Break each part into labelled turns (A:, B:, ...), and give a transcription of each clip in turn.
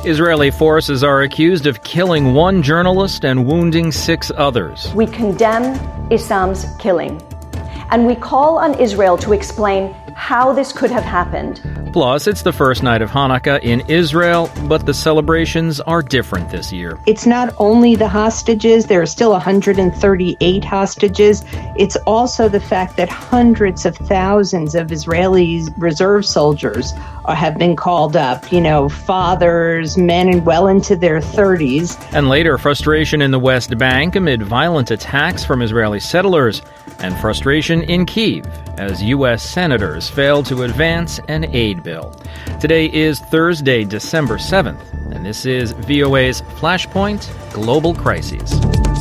A: Israeli forces are accused of killing one journalist and wounding 6 others.
B: We condemn Issam's killing, and we call on Israel to explain how this could have happened.
A: Plus, it's the first night of Hanukkah in Israel, but the celebrations are different this year.
C: It's not only the hostages, there are still 138 hostages. It's also the fact that hundreds of thousands of Israeli reserve soldiers have been called up, fathers, men well into their 30s.
A: And later, frustration in the West Bank amid violent attacks from Israeli settlers, and frustration in Kyiv as U.S. senators failed to advance an aid bill. Today is Thursday, December 7th, and this is VOA's Flashpoint Global Crises.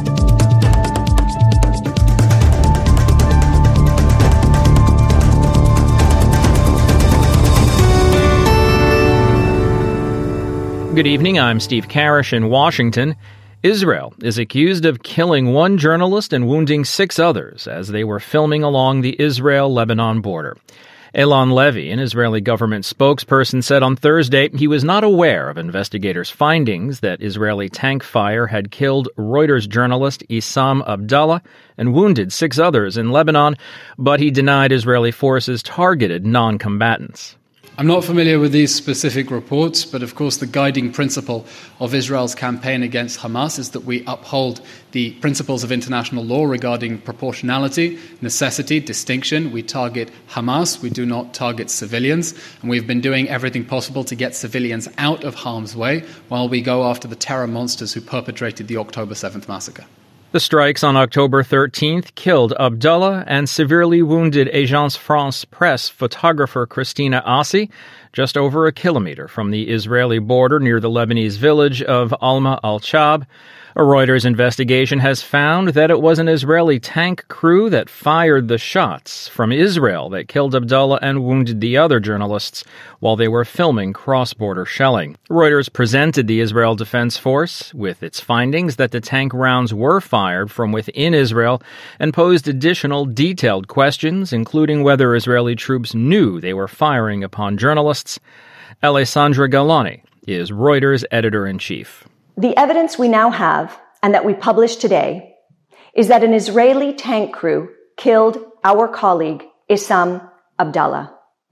A: Good evening, I'm Steve Karish in Washington. Israel is accused of killing one journalist and wounding 6 others as they were filming along the Israel-Lebanon border. Eylon Levy, an Israeli government spokesperson, said on Thursday he was not aware of investigators' findings that Israeli tank fire had killed Reuters journalist Issam Abdallah and wounded 6 others in Lebanon, but he denied Israeli forces targeted non-combatants.
D: I'm not familiar with these specific reports, but of course the guiding principle of Israel's campaign against Hamas is that we uphold the principles of international law regarding proportionality, necessity, distinction. We target Hamas, we do not target civilians, and we've been doing everything possible to get civilians out of harm's way while we go after the terror monsters who perpetrated the October 7th massacre.
A: The strikes on October 13th killed Abdallah and severely wounded Agence France-Presse photographer Christina Assi, just over a kilometer from the Israeli border near the Lebanese village of Alma al-Chab. A Reuters investigation has found that it was an Israeli tank crew that fired the shots from Israel that killed Abdallah and wounded the other journalists while they were filming cross-border shelling. Reuters presented the Israel Defense Force with its findings that the tank rounds were fired from within Israel and posed additional detailed questions, including whether Israeli troops knew they were firing upon journalists. Alessandra Galani is Reuters editor-in-chief.
B: The evidence we now have, and that we published today, is that an Israeli tank crew killed our colleague, Issam Abdallah.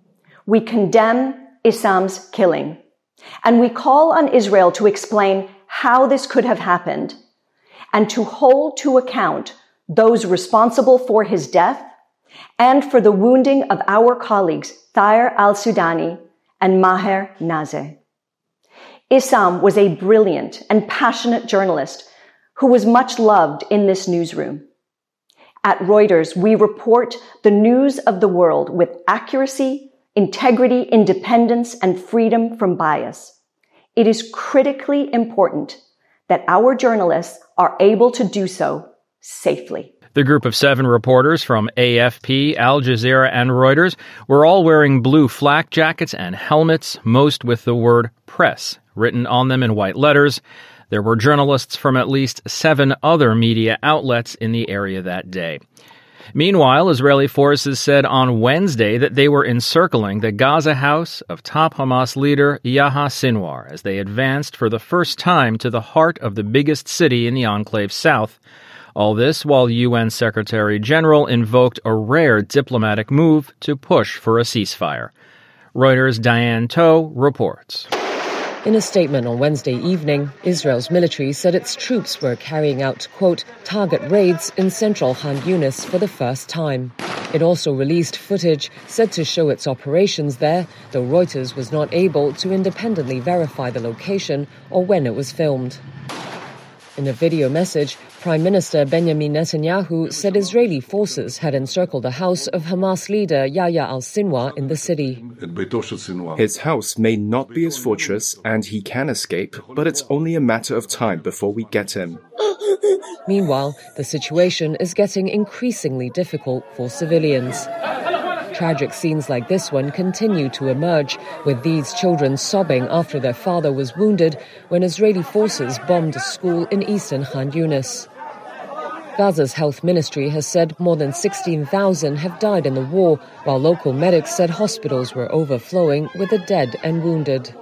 B: We condemn Issam's killing, and we call on Israel to explain how this could have happened, and to hold to account those responsible for his death and for the wounding of our colleagues, Thayer al-Sudani and Maher Nazeh. Issam was a brilliant and passionate journalist who was much loved in this newsroom. At Reuters, we report the news of the world with accuracy, integrity, independence, and freedom from bias. It is critically important that our journalists are able to do so safely.
A: The group of 7 reporters from AFP, Al Jazeera, and Reuters were all wearing blue flak jackets and helmets, most with the word press written on them in white letters. There were journalists from at least 7 other media outlets in the area that day. Meanwhile, Israeli forces said on Wednesday that they were encircling the Gaza house of top Hamas leader Yahya Sinwar as they advanced for the first time to the heart of the biggest city in the enclave's south. All this while UN Secretary General invoked a rare diplomatic move to push for a ceasefire. Reuters' Diane Toh reports.
E: In a statement on Wednesday evening, Israel's military said its troops were carrying out, quote, target raids in central Khan Yunis for the first time. It also released footage said to show its operations there, though Reuters was not able to independently verify the location or when it was filmed. In a video message, Prime Minister Benjamin Netanyahu said Israeli forces had encircled the house of Hamas leader Yahya al-Sinwar in the city.
F: His house may not be his fortress and he can escape, but it's only a matter of time before we get him.
E: Meanwhile, the situation is getting increasingly difficult for civilians. Tragic scenes like this one continue to emerge, with these children sobbing after their father was wounded when Israeli forces bombed a school in eastern Khan Yunis. Gaza's health ministry has said more than 16,000 have died in the war, while local medics said hospitals were overflowing with the dead and wounded.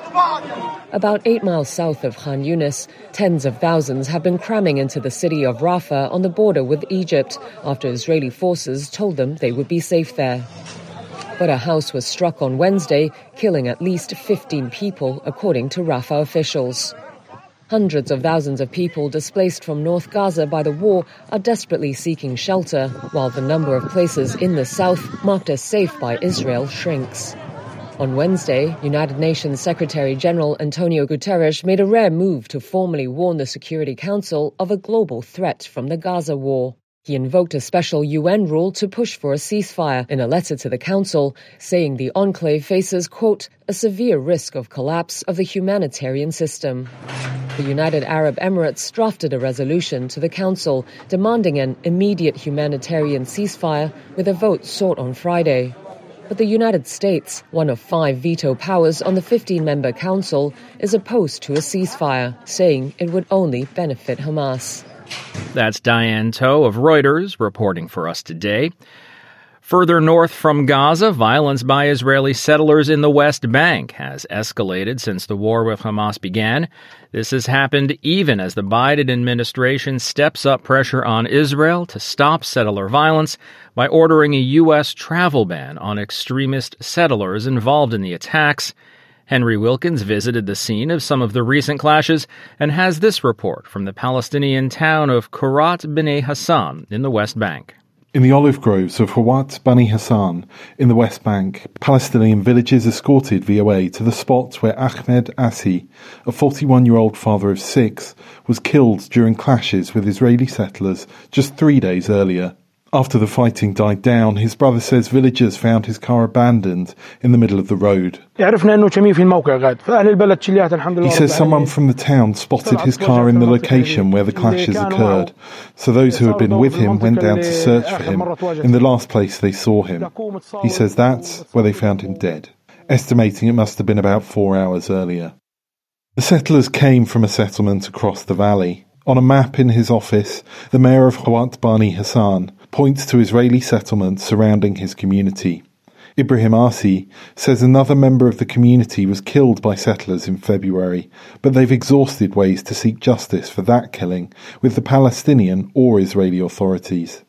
E: About 8 miles south of Khan Yunis, tens of thousands have been cramming into the city of Rafah on the border with Egypt after Israeli forces told them they would be safe there. But a house was struck on Wednesday, killing at least 15 people, according to Rafah officials. Hundreds of thousands of people displaced from North Gaza by the war are desperately seeking shelter, while the number of places in the south marked as safe by Israel shrinks. On Wednesday, United Nations Secretary-General Antonio Guterres made a rare move to formally warn the Security Council of a global threat from the Gaza war. He invoked a special UN rule to push for a ceasefire in a letter to the Council, saying the enclave faces, quote, a severe risk of collapse of the humanitarian system. The United Arab Emirates drafted a resolution to the Council demanding an immediate humanitarian ceasefire with a vote sought on Friday. But the United States, one of 5 veto powers on the 15-member council, is opposed to a ceasefire, saying it would only benefit Hamas.
A: That's Diane Toe of Reuters reporting for us today. Further north from Gaza, violence by Israeli settlers in the West Bank has escalated since the war with Hamas began. This has happened even as the Biden administration steps up pressure on Israel to stop settler violence by ordering a U.S. travel ban on extremist settlers involved in the attacks. Henry Wilkins visited the scene of some of the recent clashes and has this report from the Palestinian town of Kurat Bnei Hassan in the West Bank.
G: In the olive groves of Kurat Bnei Hassan in the West Bank, Palestinian villagers escorted VOA to the spot where Ahmed Assi, a 41-year-old father of 6, was killed during clashes with Israeli settlers just 3 days earlier. After the fighting died down, his brother says villagers found his car abandoned in the middle of the road. He says someone from the town spotted his car in the location where the clashes occurred, so those who had been with him went down to search for him in the last place they saw him. He says that's where they found him dead, estimating it must have been about 4 hours earlier. The settlers came from a settlement across the valley. On a map in his office, the mayor of Kurat Bnei Hassan points to Israeli settlements surrounding his community. Ibrahim Arsi says another member of the community was killed by settlers in February, but they've exhausted ways to seek justice for that killing with the Palestinian or Israeli authorities.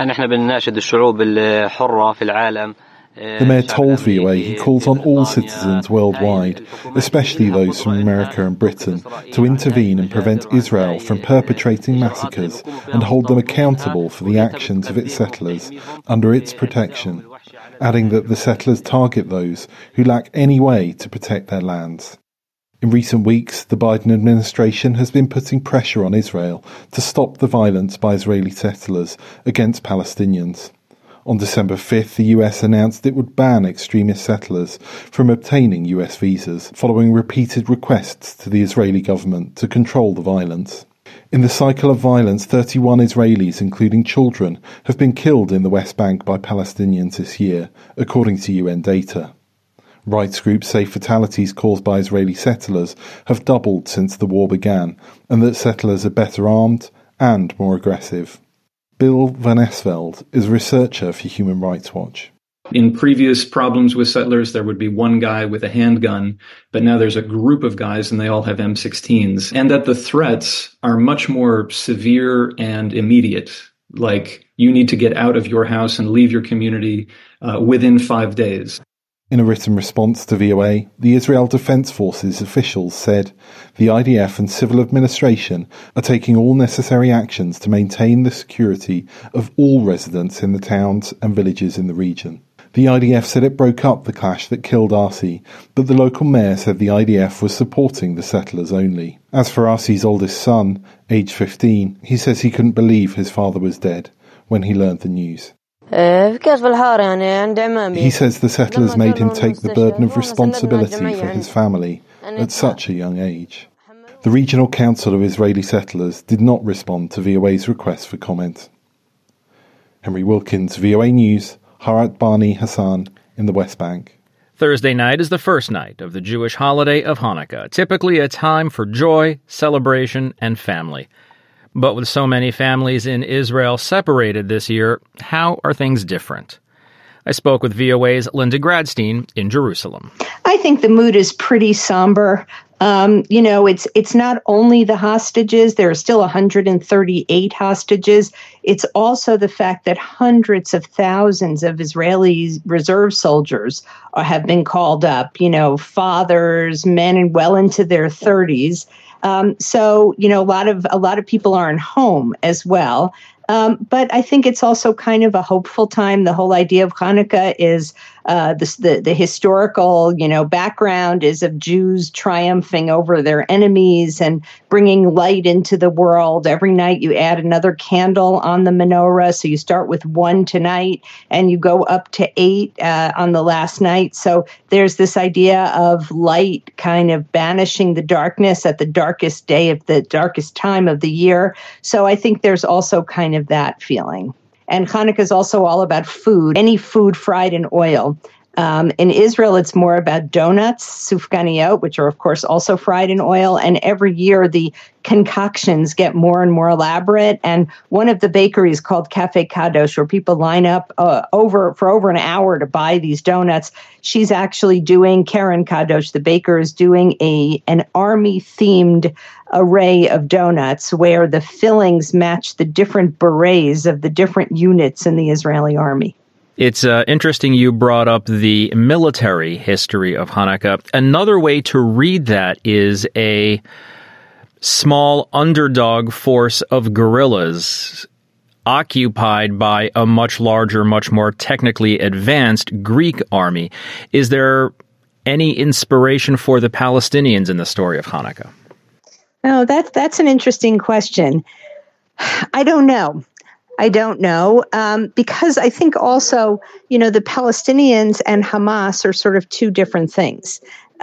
G: The mayor told VOA he calls on all citizens worldwide, especially those from America and Britain, to intervene and prevent Israel from perpetrating massacres and hold them accountable for the actions of its settlers under its protection, adding that the settlers target those who lack any way to protect their lands. In recent weeks, the Biden administration has been putting pressure on Israel to stop the violence by Israeli settlers against Palestinians. On December 5th, the US announced it would ban extremist settlers from obtaining US visas, following repeated requests to the Israeli government to control the violence. In the cycle of violence, 31 Israelis, including children, have been killed in the West Bank by Palestinians this year, according to UN data. Rights groups say fatalities caused by Israeli settlers have doubled since the war began, and that settlers are better armed and more aggressive. Bill Van Esveld is a researcher for Human Rights Watch.
H: In previous problems with settlers, there would be one guy with a handgun, but now there's a group of guys and they all have M16s. And that the threats are much more severe and immediate, like you need to get out of your house and leave your community within 5 days.
G: In a written response to VOA, the Israel Defense Forces officials said the IDF and civil administration are taking all necessary actions to maintain the security of all residents in the towns and villages in the region. The IDF said it broke up the clash that killed Arsi, but the local mayor said the IDF was supporting the settlers only. As for Arsi's oldest son, aged 15, he says he couldn't believe his father was dead when he learned the news. He says the settlers made him take the burden of responsibility for his family at such a young age. The Regional Council of Israeli Settlers did not respond to VOA's request for comment. Henry Wilkins, VOA News, Kurat Bnei Hassan in the West Bank.
A: Thursday night is the first night of the Jewish holiday of Hanukkah, typically a time for joy, celebration, and family. But with so many families in Israel separated this year, how are things different? I spoke with VOA's Linda Gradstein in Jerusalem.
C: I think the mood is pretty somber. It's not only the hostages. There are still 138 hostages. It's also the fact that hundreds of thousands of Israeli reserve soldiers have been called up, fathers, men, and well into their 30s. A lot of people aren't home as well. But I think it's also kind of a hopeful time. The whole idea of Hanukkah is the historical, background is of Jews triumphing over their enemies and bringing light into the world. Every night you add another candle on the menorah. So you start with 1 tonight and you go up to 8 on the last night. So there's this idea of light kind of banishing the darkness at the darkest day of the darkest time of the year. So I think there's also kind of that feeling. And Hanukkah is also all about food, any food fried in oil. In Israel, it's more about donuts, sufganiyot, which are, of course, also fried in oil. And every year, the concoctions get more and more elaborate. And one of the bakeries called Cafe Kadosh, where people line up for over an hour to buy these donuts, she's actually doing, Karen Kadosh, the baker, is doing an army-themed array of donuts where the fillings match the different berets of the different units in the Israeli army.
A: It's interesting you brought up the military history of Hanukkah. Another way to read that is a small underdog force of guerrillas occupied by a much larger, much more technically advanced Greek army. Is there any inspiration for the Palestinians in the story of Hanukkah?
C: Oh, that's an interesting question. I don't know, because I think also, the Palestinians and Hamas are sort of two different things.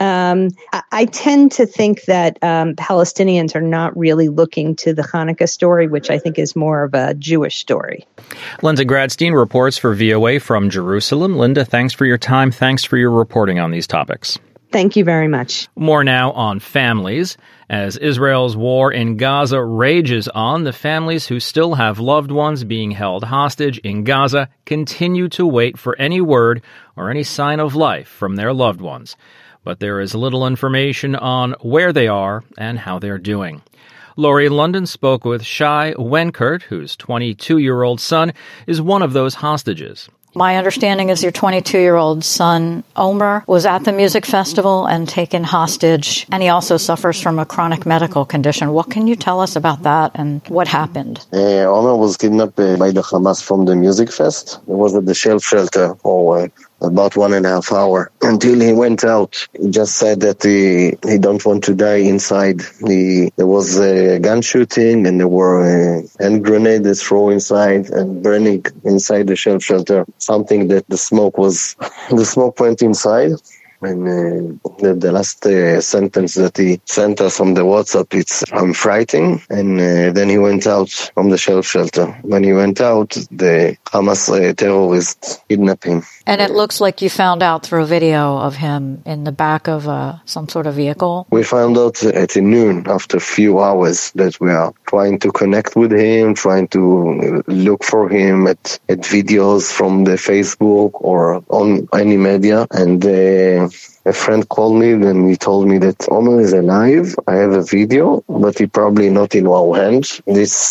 C: I tend to think that Palestinians are not really looking to the Hanukkah story, which I think is more of a Jewish story.
A: Linda Gradstein reports for VOA from Jerusalem. Linda, thanks for your time. Thanks for your reporting on these topics.
C: Thank you very much.
A: More now on families. As Israel's war in Gaza rages on, the families who still have loved ones being held hostage in Gaza continue to wait for any word or any sign of life from their loved ones. But there is little information on where they are and how they're doing. Laurie London spoke with Shai Wenkert, whose 22-year-old son is one of those hostages.
I: My understanding is your 22-year-old son, Omer, was at the music festival and taken hostage, and he also suffers from a chronic medical condition. What can you tell us about that and what happened?
J: Omer was kidnapped by the Hamas from the music fest. It was at the shelter for about 1.5 hours until he went out. He just said that he don't want to die inside. There was a gun shooting and there were hand grenades thrown inside and burning inside the shelter. Something that the smoke went inside. And the last sentence that he sent us on the WhatsApp, it's, "I'm frightened." And then he went out from the shelter. When he went out, the Hamas terrorists kidnapped him.
I: And it looks like you found out through a video of him in the back of some sort of vehicle.
J: We found out at noon, after a few hours, that we are trying to connect with him, trying to look for him at videos from the Facebook or on any media. And a friend called me and he told me that Omer is alive. I have a video, but he probably not in our hands.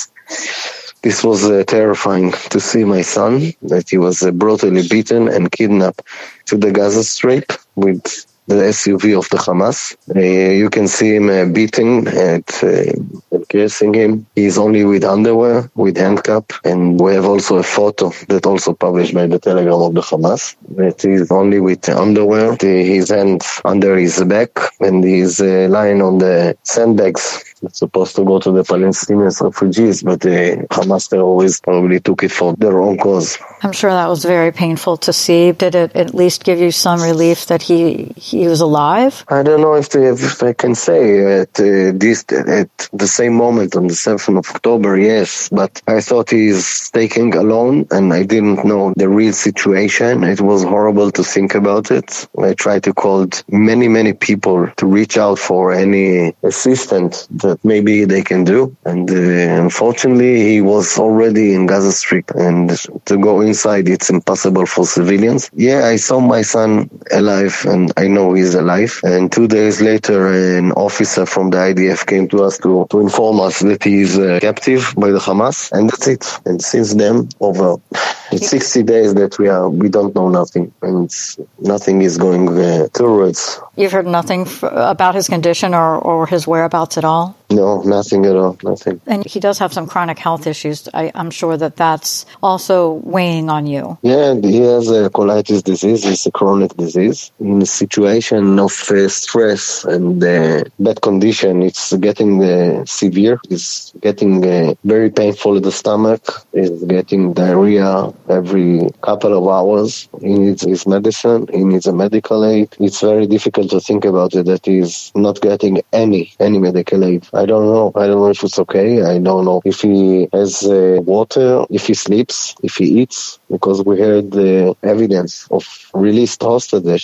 J: This was terrifying to see my son, that he was brutally beaten and kidnapped to the Gaza Strip with the SUV of the Hamas. You can see him beating and cursing him. He's only with underwear, with handcuff, and we have also a photo that also published by the Telegram of the Hamas. That he's only with underwear, his hands under his back, and he's lying on the sandbags. It's supposed to go to the Palestinian refugees, but the Hamas terrorists probably took it for their own cause.
I: I'm sure that was very painful to see. Did it at least give you some relief that he was alive?
J: I don't know if I can say at the same moment on the 7th of October, yes, but I thought he's taken alone and I didn't know the real situation. It was horrible to think about it. I tried to call many people to reach out for any assistance that that maybe they can do. And unfortunately, he was already in Gaza Strip, and to go inside, it's impossible for civilians. Yeah, I saw my son alive, and I know he's alive. And 2 days later, an officer from the IDF came to us to inform us that he is captive by the Hamas, and that's it. And since then, over 60 days that we don't know nothing, and nothing is going towards.
I: You've heard nothing about his condition or his whereabouts at all?
J: No, nothing at all, nothing.
I: And he does have some chronic health issues. I'm sure that's also weighing on you.
J: Yeah, he has a colitis disease. It's a chronic disease. In a situation of stress and bad condition, it's getting severe. It's getting very painful in the stomach. It's getting diarrhea every couple of hours. He needs his medicine. He needs a medical aid. It's very difficult to think about it that he's not getting any medical aid. I don't know if it's okay. I don't know if he has water, if he sleeps, if he eats, because we heard the evidence of released hostages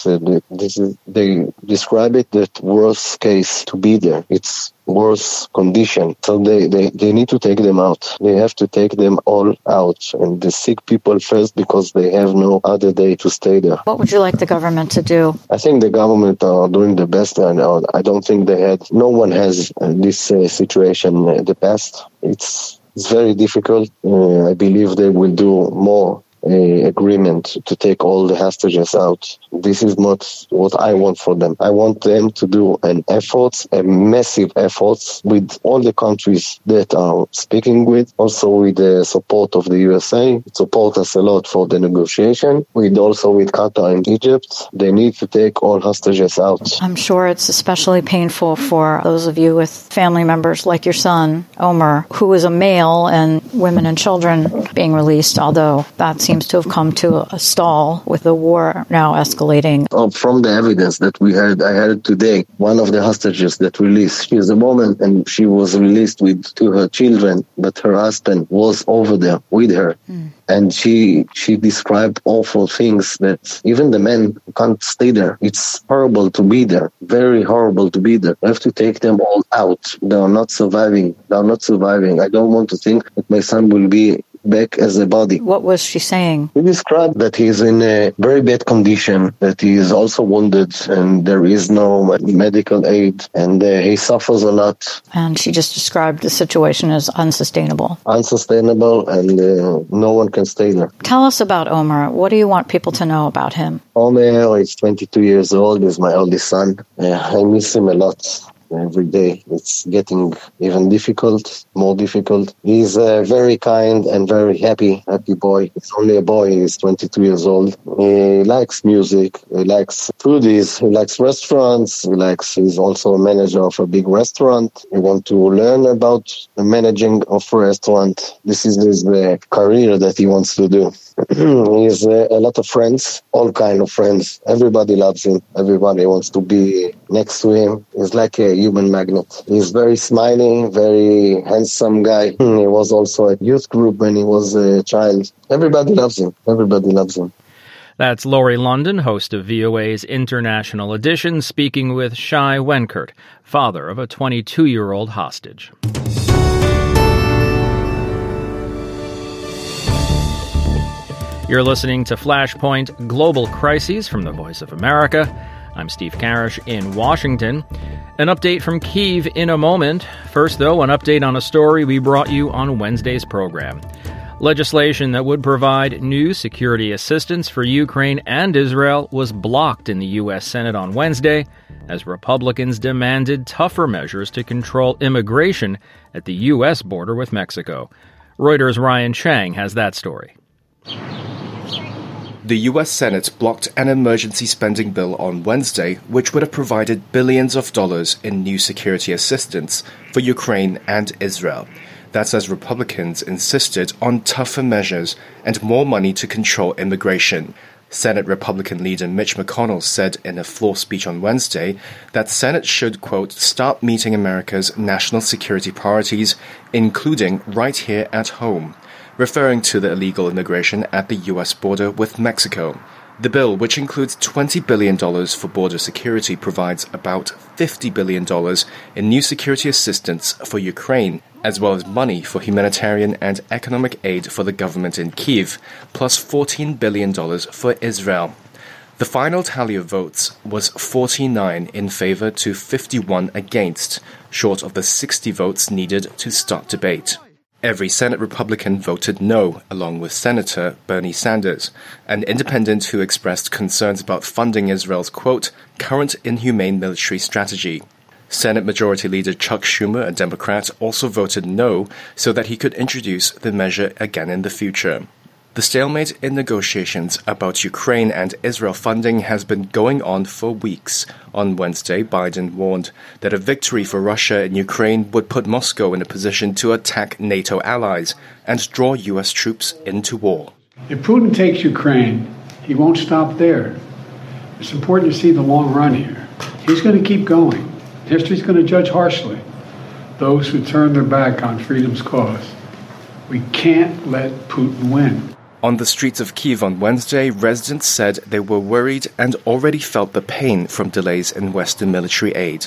J: that they describe it that worst case to be there. It's worse condition. So they need to take them out. They have to take them all out, and the sick people first, because they have no other day to stay there.
I: What would you like the government to do?
J: I think the government are doing the best, and I don't think no one has this situation in the past. It's very difficult. I believe they will do more agreement to take all the hostages out. This is not what I want for them. I want them to do a massive efforts with all the countries that are speaking with, also with the support of the USA. Support us a lot for the negotiation, also with Qatar and Egypt. They need to take all hostages out.
I: I'm sure it's especially painful for those of you with family members like your son, Omer, who is a male, and women and children being released, although that seems to have come to a stall with the war now escalating.
J: From the evidence that we heard, I heard today, one of the hostages that released, she is a woman, and she was released with 2 her children, but her husband was over there with her. And she described awful things that even the men can't stay there. It's horrible to be there. Very horrible to be there. We have to take them all out. They are not surviving. I don't want to think that my son will be back as a body.
I: What was she saying?
J: He described that he is in a very bad condition, that he is also wounded, and there is no medical aid, and he suffers a lot.
I: And she just described the situation as unsustainable.
J: And no one can stay there.
I: Tell us about Omer. What do you want people to know about him?
J: Omer is 22 years old. He's my oldest son. I miss him a lot. Every day it's getting even more difficult. He's a very kind and very happy boy. He's only a boy. He's 22 years old. He likes music. He likes foodies. He likes restaurants. He's also a manager of a big restaurant. He wants to learn about the managing of a restaurant. This is his career that he wants to do. He has a lot of friends, all kind of friends. Everybody loves him. Everybody wants to be next to him. He's like a human magnet. He's very smiling, very handsome guy. He was also at youth group when he was a child. Everybody loves him.
A: That's Laurie London, host of VOA's International Edition, speaking with Shai Wenkert, father of a 22-year-old hostage. You're listening to Flashpoint Global Crises from the Voice of America. I'm Steve Karish in Washington. An update from Kyiv in a moment. First, though, an update on a story we brought you on Wednesday's program. Legislation that would provide new security assistance for Ukraine and Israel was blocked in the U.S. Senate on Wednesday as Republicans demanded tougher measures to control immigration at the U.S. border with Mexico. Reuters' Ryan Chang has that story.
F: The U.S. Senate blocked an emergency spending bill on Wednesday, which would have provided billions of dollars in new security assistance for Ukraine and Israel. That's as Republicans insisted on tougher measures and more money to control immigration. Senate Republican leader Mitch McConnell said in a floor speech on Wednesday that Senate should, quote, start meeting America's national security priorities, including right here at home, referring to the illegal immigration at the U.S. border with Mexico. The bill, which includes $20 billion for border security, provides about $50 billion in new security assistance for Ukraine, as well as money for humanitarian and economic aid for the government in Kyiv, plus $14 billion for Israel. The final tally of votes was 49 in favor to 51 against, short of the 60 votes needed to start debate. Every Senate Republican voted no, along with Senator Bernie Sanders, an independent who expressed concerns about funding Israel's, quote, current inhumane military strategy. Senate Majority Leader Chuck Schumer, a Democrat, also voted no so that he could introduce the measure again in the future. The stalemate in negotiations about Ukraine and Israel funding has been going on for weeks. On Wednesday, Biden warned that a victory for Russia in Ukraine would put Moscow in a position to attack NATO allies and draw U.S. troops into war.
K: If Putin takes Ukraine, he won't stop there. It's important to see the long run here. He's going to keep going. History's going to judge harshly those who turn their back on freedom's cause. We can't let Putin win.
F: On the streets of Kyiv on Wednesday, residents said they were worried and already felt the pain from delays in Western military aid.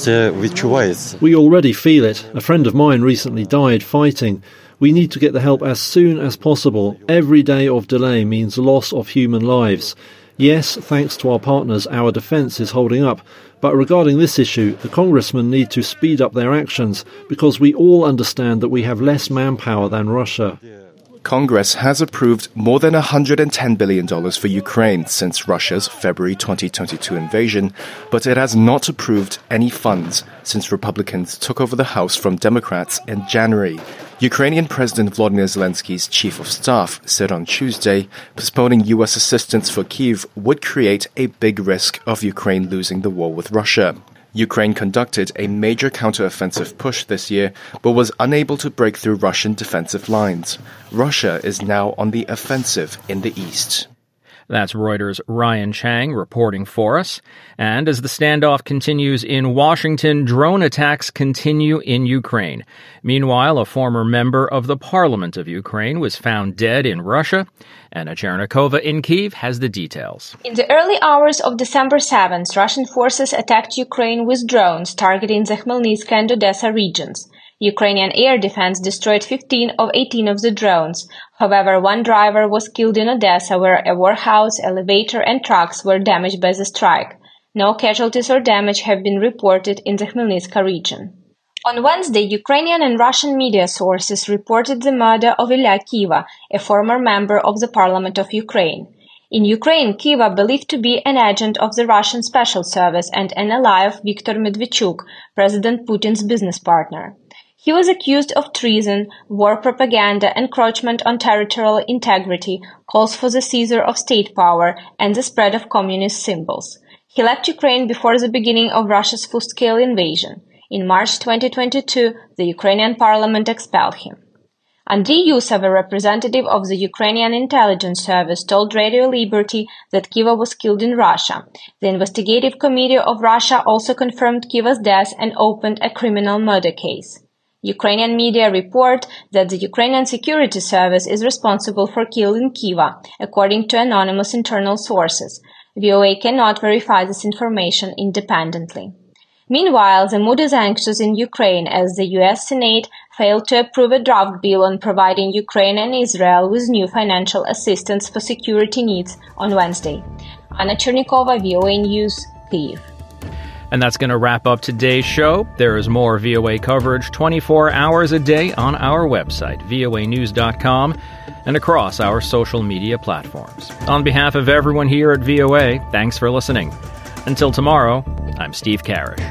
L: We already feel it. A friend of mine recently died fighting. We need to get the help as soon as possible. Every day of delay means loss of human lives. Yes, thanks to our partners, our defence is holding up. But regarding this issue, the congressmen need to speed up their actions because we all understand that we have less manpower than Russia.
F: Congress has approved more than $110 billion for Ukraine since Russia's February 2022 invasion, but it has not approved any funds since Republicans took over the House from Democrats in January. Ukrainian President Volodymyr Zelensky's chief of staff said on Tuesday postponing U.S. assistance for Kyiv would create a big risk of Ukraine losing the war with Russia. Ukraine conducted a major counteroffensive push this year, but was unable to break through Russian defensive lines. Russia is now on the offensive in the east.
A: That's Reuters' Ryan Chang reporting for us. And as the standoff continues in Washington, drone attacks continue in Ukraine. Meanwhile, a former member of the Parliament of Ukraine was found dead in Russia. Anna Chernikova in Kyiv has the details.
M: In the early hours of December 7th, Russian forces attacked Ukraine with drones targeting the Khmelnytskyi and Odessa regions. Ukrainian air defense destroyed 15 of 18 of the drones. However, one driver was killed in Odessa, where a warehouse, elevator, and trucks were damaged by the strike. No casualties or damage have been reported in the Khmelnytskyi region. On Wednesday, Ukrainian and Russian media sources reported the murder of Ilya Kiva, a former member of the Parliament of Ukraine. In Ukraine, Kiva, believed to be an agent of the Russian Special Service and an ally of Viktor Medvedchuk, President Putin's business partner. He was accused of treason, war propaganda, encroachment on territorial integrity, calls for the seizure of state power, and the spread of communist symbols. He left Ukraine before the beginning of Russia's full-scale invasion. In March 2022, the Ukrainian parliament expelled him. Andriy Yusov, a representative of the Ukrainian intelligence service, told Radio Liberty that Kiva was killed in Russia. The investigative committee of Russia also confirmed Kiva's death and opened a criminal murder case. Ukrainian media report that the Ukrainian security service is responsible for killing Kiva, according to anonymous internal sources. VOA cannot verify this information independently. Meanwhile, the mood is anxious in Ukraine as the U.S. Senate failed to approve a draft bill on providing Ukraine and Israel with new financial assistance for security needs on Wednesday. Anna Chernikova, VOA News, Kyiv.
A: And that's going to wrap up today's show. There is more VOA coverage 24 hours a day on our website, voanews.com, and across our social media platforms. On behalf of everyone here at VOA, thanks for listening. Until tomorrow, I'm Steve Karish.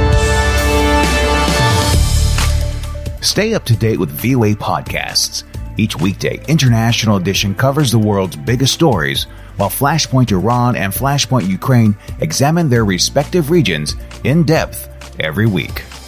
N: Stay up to date with VOA podcasts. Each weekday, International Edition covers the world's biggest stories, while Flashpoint Iran and Flashpoint Ukraine examine their respective regions in depth every week.